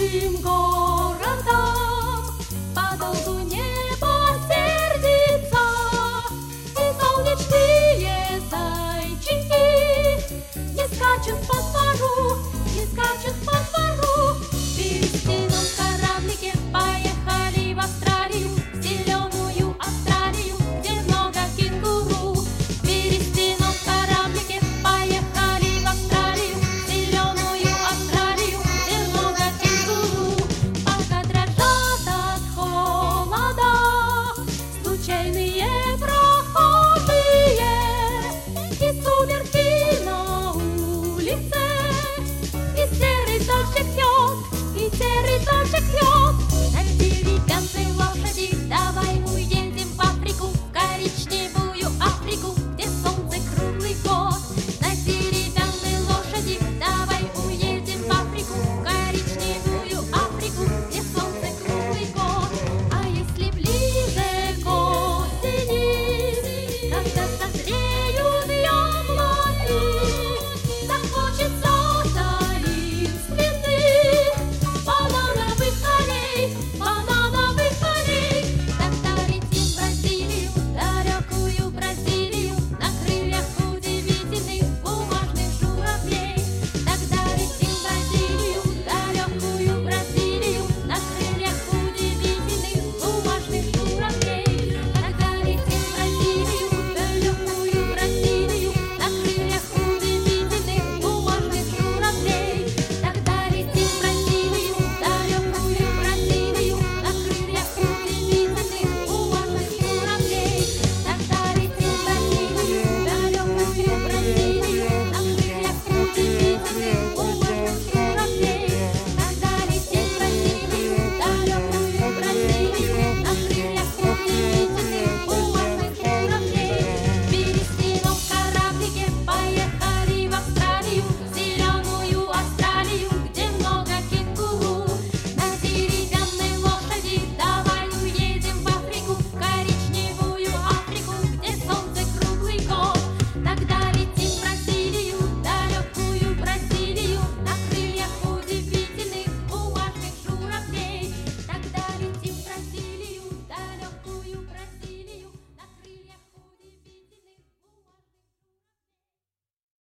большим городам подолгу небо сердится, и солнечные зайчики не скачут по двору, не скачут по двору. В берестяном кораблике поехали в Австралию, в зеленую Австралию, где много кенгуру. В берестяном кораблике поехали в Австралию, в зеленую Австралию, где много кенгуру. Пока дрожат от холода случайные прохожие, и сумерки на улице, и серый дождик